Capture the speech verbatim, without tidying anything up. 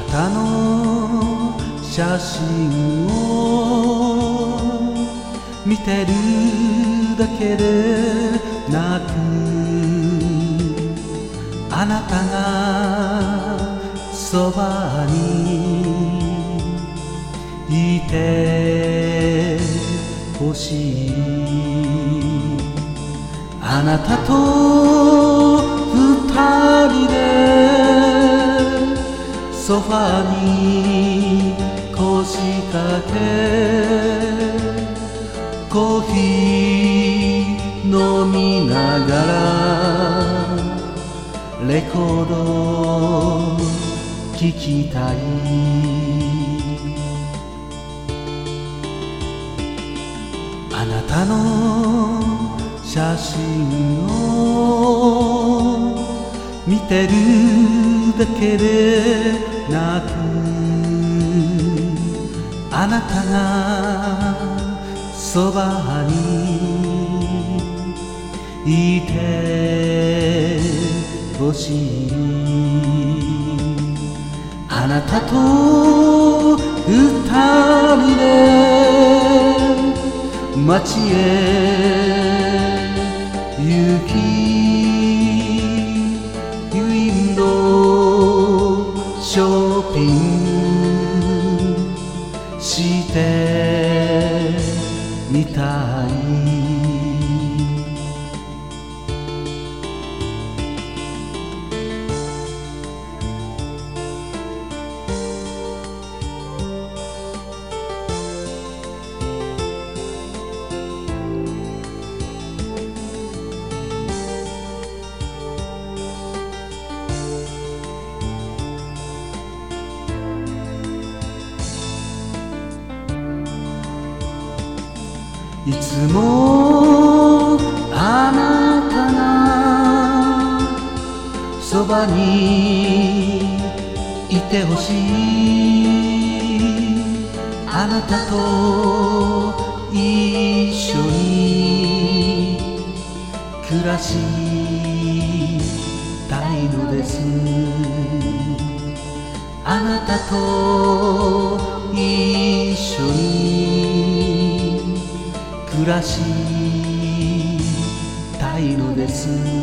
たの写真を見てるだけでなく、あなたがそばにいてほしい。あなたと二人でソファに腰掛け、コーヒー飲みながらレコード聴きたい。あなたの写真を見てるだけでなく、あなたがそばにいてほしい。あなたと二人で街へ行き、ウィンドウショッピングしてみたい。いつもあなたがそばにいてほしい。あなたと一緒に暮らしたいのです。あなたと一緒に暮らしたいのです。